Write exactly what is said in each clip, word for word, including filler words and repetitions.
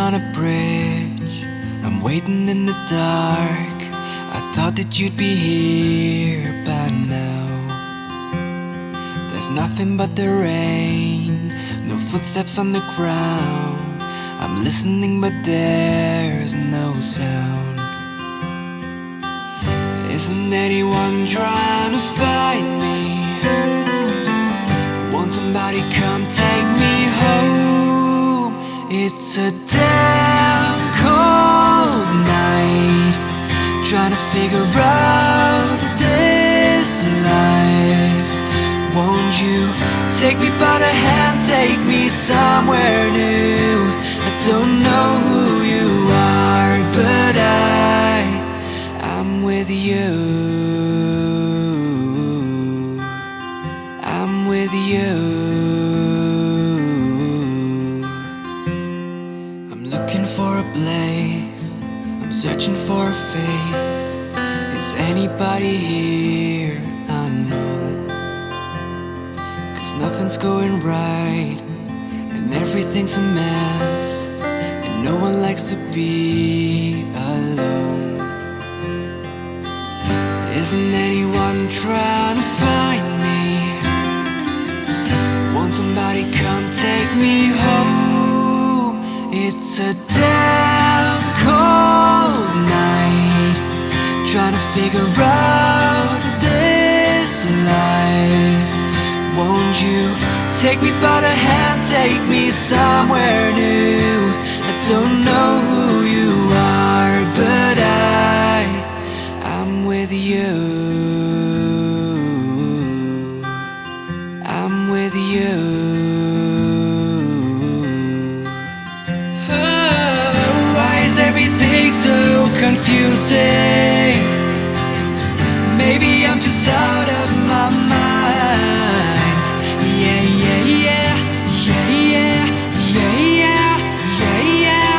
on a bridge, I'm waiting in the dark. I thought that you'd be here by now. There's nothing but the rain, no footsteps on the ground. I'm listening but there's no sound. Isn't anyone trying to find me? Won't somebody come take me home? It's a damn cold night, trying to figure out this life. Won't you take me by the hand, take me somewhere new? I don't know who you are, but I, I'm with you. I'm with you. I'm looking for a place, I'm searching for a face. Is anybody here I know? Cause nothing's going right, and everything's a mess, and no one likes to be alone. Isn't anyone trying to find me? Won't somebody come take me home? It's a damn cold night, trying to figure out this life. Won't you take me by the hand, take me somewhere new? I don't know who you are, but I, I'm with you. I'm with you. Oh, why is everything so confusing? Maybe I'm just out of my mind. Yeah, yeah, yeah, yeah, yeah, yeah, yeah, yeah,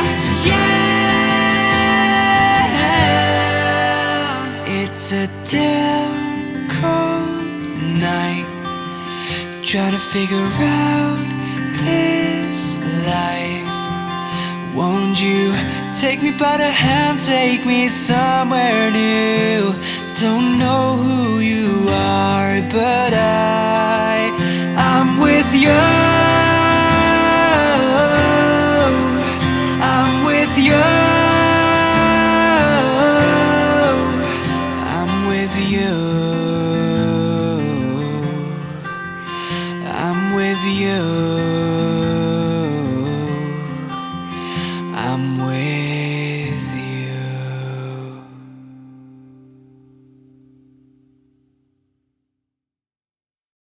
yeah, yeah. It's a damn cold night, trying to figure out this life. Won't you take me by the hand, take me somewhere new? Don't know who you are, but I